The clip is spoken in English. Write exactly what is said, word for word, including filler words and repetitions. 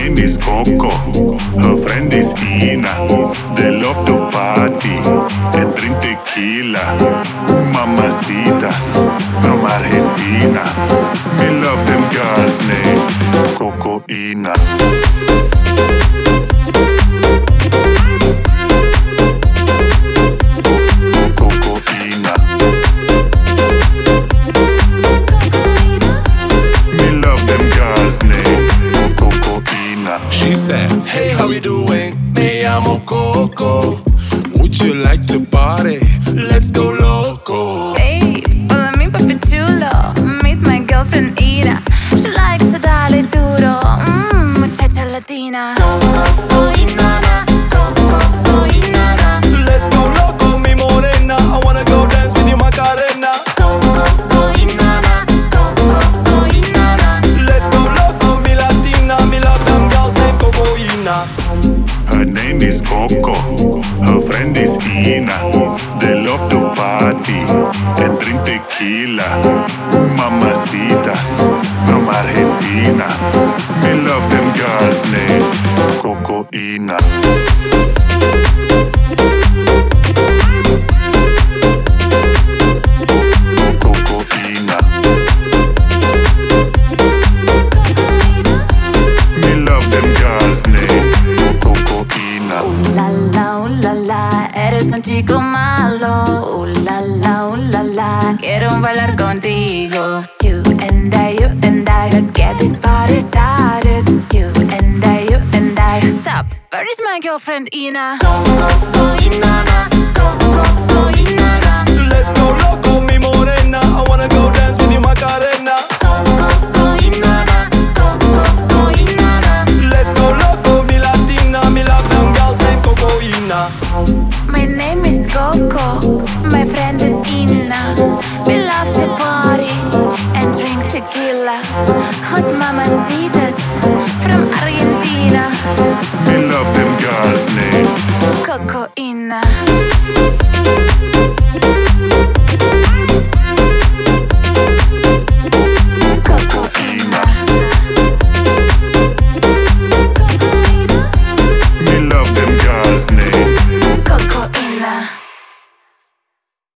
name is Coco, her friend is Ina. They love to party and drink tequila. Ooh, mamacitas from Argentina. Me love them girls named Coco Ina. She said, hey, how you doing? Me llamo Coco. Would you like to party? Let's go loco. Hey, follow me, papi chulo. Meet my girlfriend Ina. She likes to darle duro. Mmm, muchacha latina. Coco, Inana. Coco, Inana. Let's go loco, mi morena. I wanna go dance with you, Macarena. Coco, Inana. Coco, Inana. Let's go loco, mi latina. Me love them girls named Coco Ina. Her name is Coco, her friend is Ina. They love to party and drink tequila. Ooh, mamacitas from Argentina. Me love them girls named Coco Ina. Un chico malo, uh la la, uh la la. Quiero bailar contigo. You and I, you and I. Let's get this party started. You and I, you and I. Stop, where is my girlfriend Ina? Coco, Inana. Coco, Inana.